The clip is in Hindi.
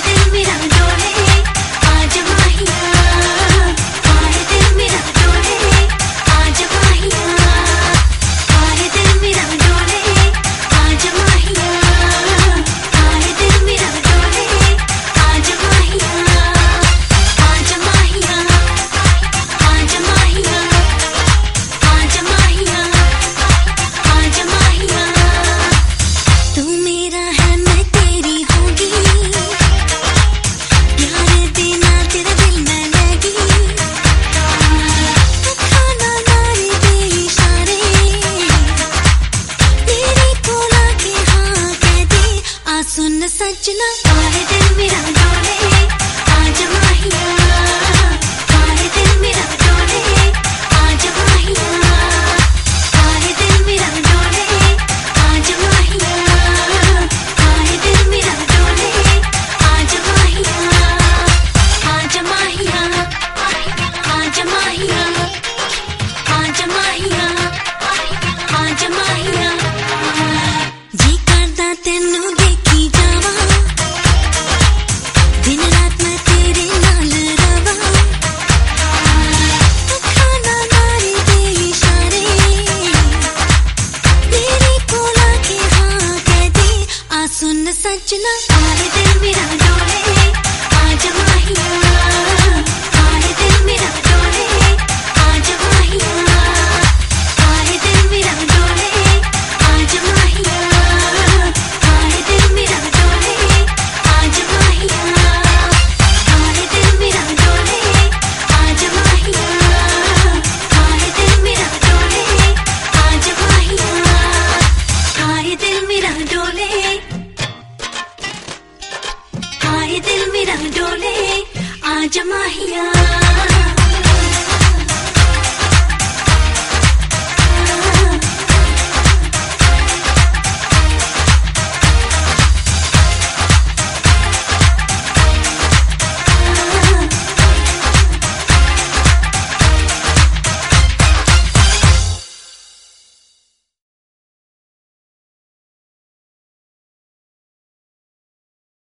सुन सजना आए दिल मेरा डोले आज माहिया, आए दिल मेरा डोले आज माहिया, आए दिल मेरा डोले आज माहिया, आए दिल मेरा डोले आज माहिया, आज माहिया, आज माहिया, आज माहिया, आज माहिया। जी करदा तेनू देखी जावा दिन रात मैं तेरे नाल रवा, खाना मारे दे इशारे मेरे कोल आके हाँ कह दे आ सुन सजना आए दिल मेरा डोले आज माहिया, आए दिल मेरा डोले आज माहिया, आए दिल मेरा डोले आज माहिया, आए दिल मेरा डोले आज माहिया, आए दिल मेरा डोले आज माहिया, आए दिल मेरा डोले आज माहिया, आए दिल मेरा डोले, आए दिल मेरा डोले आज माहिया।